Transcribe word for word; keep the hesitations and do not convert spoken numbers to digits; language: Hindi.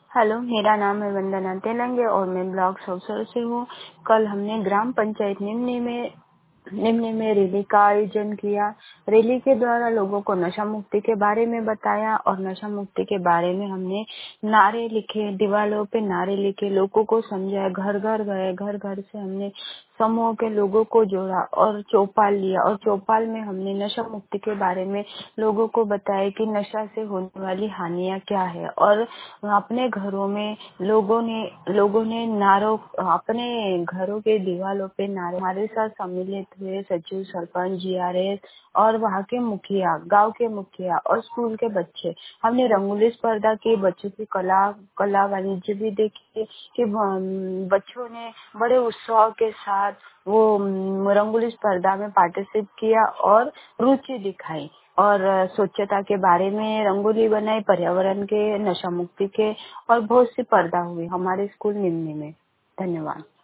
हेलो, मेरा नाम है वंदना तेलंगे और मैं ब्लॉक सौसर से हूँ। कल हमने ग्राम पंचायत निम्नी में निम्नी में रैली का आयोजन किया। रैली के द्वारा लोगों को नशा मुक्ति के बारे में बताया और नशा मुक्ति के बारे में हमने नारे लिखे, दीवारों पे नारे लिखे, लोगों को समझाया, घर घर गए, घर घर से हमने समूह के लोगों को जोड़ा और चौपाल लिया और चौपाल में हमने नशा मुक्ति के बारे में लोगों को बताया कि नशा से होने वाली हानियां क्या है। और अपने घरों में लोगों ने लोगों ने नारों अपने घरों के दीवारों पे नारे हमारे साथ सम्मिलित हुए सचिव, सरपंच, जीआरएस और वहाँ के मुखिया, गांव के मुखिया और स्कूल के बच्चे। हमने रंगोली स्पर्धा की, बच्चों की कला कला वाणिज्य भी देखी कि बच्चों ने बड़े उत्साह के साथ वो रंगोली स्पर्धा में पार्टिसिपेट किया और रुचि दिखाई और स्वच्छता के बारे में रंगोली बनाई, पर्यावरण के, नशा मुक्ति के और बहुत सी स्पर्धा हुई हमारे स्कूल निम्नी में। धन्यवाद।